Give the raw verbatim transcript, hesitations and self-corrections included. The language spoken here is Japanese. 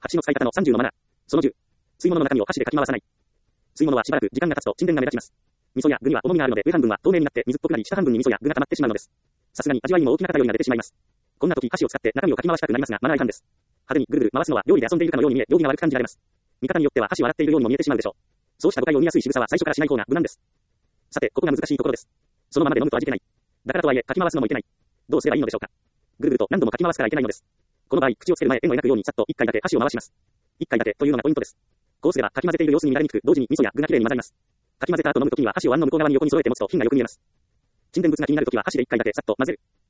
箸の使い方のさんじゅうのマナー。そのじゅう。吸い物の中身を箸でかき回さない。吸い物はしばらく時間が経つと沈殿が目立ちます。味噌や具には重みがあるので上半分は透明になって水っぽくなり下半分に味噌や具が溜まってしまうのです。さすがに味わいにも大きな偏りが出てしまいます。こんな時箸を使って中身をかき回したくなりますがマナー違反です。派手にぐるぐる回すのは料理で遊んでいるかのように見え、行儀が悪く感じられます。見方によっては箸を洗っているようにも見えてしまうでしょう。そうした誤解を生みやすい仕草は最初からしない方が無難です。さて、ここが難しいところです。そのままで飲むと味気ない。だからとはいえ、かき回すのもいけない。どうすればいいのでしょうか。ぐるぐると何度もかき回すからいけないのです。この場合、口をつける前、円を描くようにさっといっかいだけ箸を回します。いっかいだけというのがポイントです。こうすれば、かき混ぜている様子に見られにくく、同時に味噌や具がきれいに混ざります。かき混ぜた後飲むときには箸を碗の向こう側に横に揃えて持つと品がよく見えます。沈殿物が気になるときは箸でいっかいだけさっと混ぜる。